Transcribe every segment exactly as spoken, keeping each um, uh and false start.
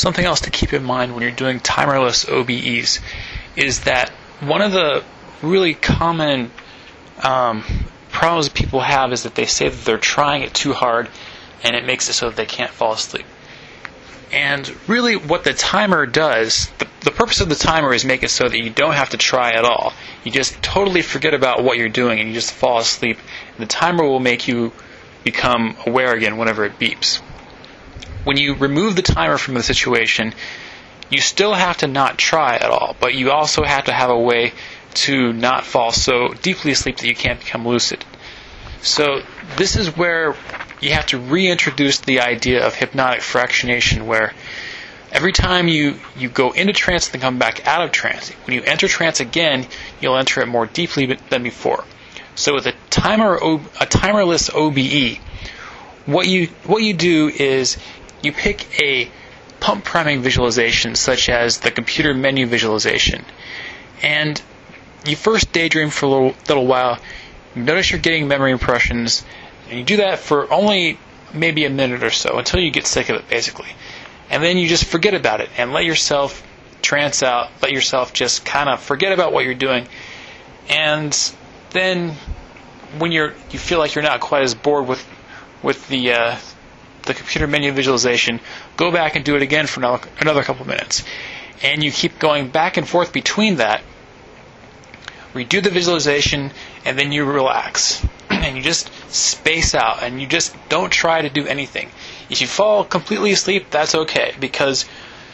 something else to keep in mind when you're doing timerless O B Es is that one of the really common um, problems people have is that they say that they're trying it too hard and it makes it so that they can't fall asleep. And really what the timer does, the, the purpose of the timer is make it so that you don't have to try at all. You just totally forget about what you're doing and you just fall asleep. And the timer will make you become aware again whenever it beeps. When you remove the timer from the situation, you still have to not try at all, but you also have to have a way to not fall so deeply asleep that you can't become lucid. So this is where you have to reintroduce the idea of hypnotic fractionation, where every time you, you go into trance and then come back out of trance, when you enter trance again, you'll enter it more deeply than before. So with a timer, a timerless O B E, what you what you do is you pick a pump priming visualization, such as the computer menu visualization, and you first daydream for a little, little while. You notice you're getting memory impressions, and you do that for only maybe a minute or so until you get sick of it, basically. And then you just forget about it and let yourself trance out, let yourself just kind of forget about what you're doing. And then when you're you feel like you're not quite as bored with with the uh, the computer menu visualization, go back and do it again for another, another couple minutes. And you keep going back and forth between that. Redo the visualization, and then you relax. And you just space out, and you just don't try to do anything. If you fall completely asleep, that's okay, because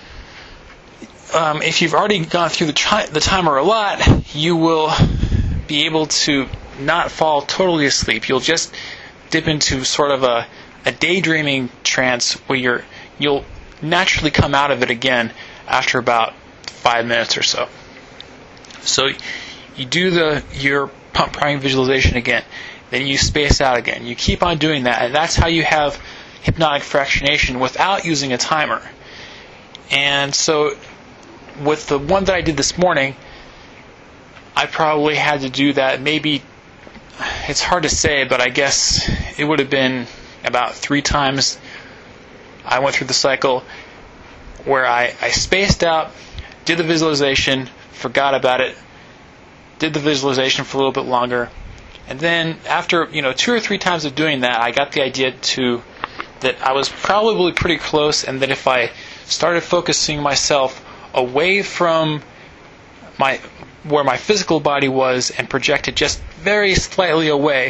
um, if you've already gone through the, tri- the timer a lot, you will be able to not fall totally asleep. You'll just dip into sort of a, a daydreaming trance where you're, you'll naturally come out of it again after about five minutes or so. So you do the your pump priming visualization again, then you space out again. You keep on doing that, and that's how you have hypnotic fractionation without using a timer. And so with the one that I did this morning, I probably had to do that maybe, it's hard to say, but I guess it would have been about three times I went through the cycle where I, I spaced out, did the visualization, forgot about it, did the visualization for a little bit longer, and then after you know two or three times of doing that, I got the idea to that I was probably pretty close, and that if I started focusing myself away from my where my physical body was and projected just very slightly away,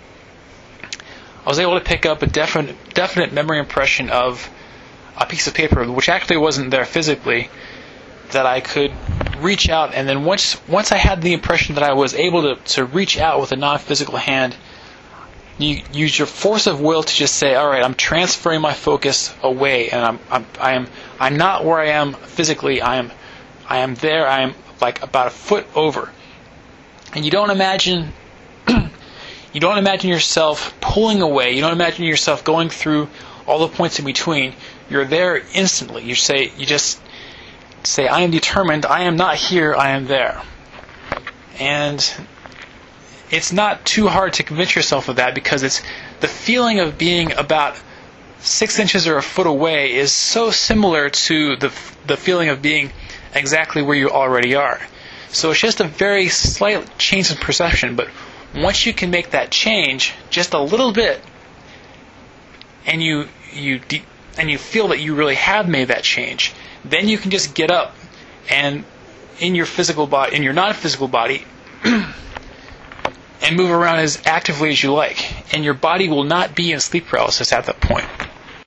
I was able to pick up a definite definite memory impression of a piece of paper, which actually wasn't there physically, that I could reach out, and then once once I had the impression that I was able to, to reach out with a non-physical hand, you use your force of will to just say, all right, I'm transferring my focus away, and I'm I'm I am I'm not where I am physically. I am I am there. I am like about a foot over, and you don't imagine you don't imagine yourself pulling away. You don't imagine yourself going through all the points in between. You're there instantly. You say you just. Say, I am determined, I am not here, I am there. And it's not too hard to convince yourself of that, because it's the feeling of being about six inches or a foot away is so similar to the the feeling of being exactly where you already are. So it's just a very slight change in perception, but once you can make that change just a little bit, and you you de- and you feel that you really have made that change, then you can just get up and in your physical body, in your non-physical body, and move around as actively as you like. And your body will not be in sleep paralysis at that point.